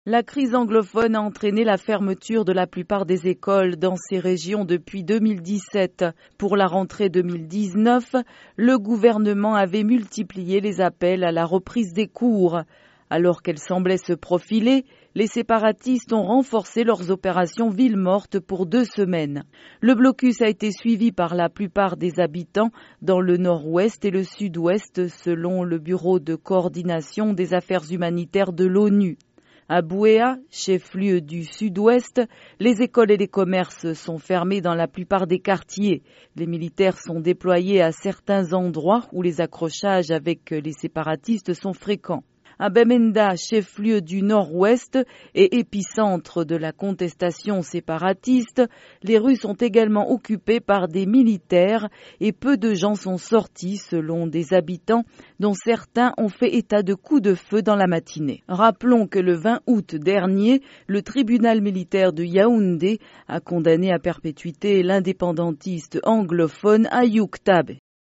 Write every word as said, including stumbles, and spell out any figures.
La crise anglophone a entraîné la fermeture de la plupart des écoles dans ces régions depuis deux mille dix-sept. Pour la rentrée deux mille dix-neuf, le gouvernement avait multiplié les appels à la reprise des cours. Alors qu'elle semblait se profiler, les séparatistes ont renforcé leurs opérations ville morte pour deux semaines. Le blocus a été suivi par la plupart des habitants dans le nord-ouest et le sud-ouest selon le Bureau de coordination des affaires humanitaires de l'ONU. À Bouéa, chef-lieu du sud-ouest, les écoles et les commerces sont fermés dans la plupart des quartiers. Les militaires sont déployés à certains endroits où les accrochages avec les séparatistes sont fréquents. À Bamenda, chef-lieu du nord-ouest et épicentre de la contestation séparatiste, les rues sont également occupées par des militaires et peu de gens sont sortis selon des habitants dont certains ont fait état de coups de feu dans la matinée. Rappelons que le vingt août dernier, le tribunal militaire de Yaoundé a condamné à perpétuité l'indépendantiste anglophone Ayoub Tabe.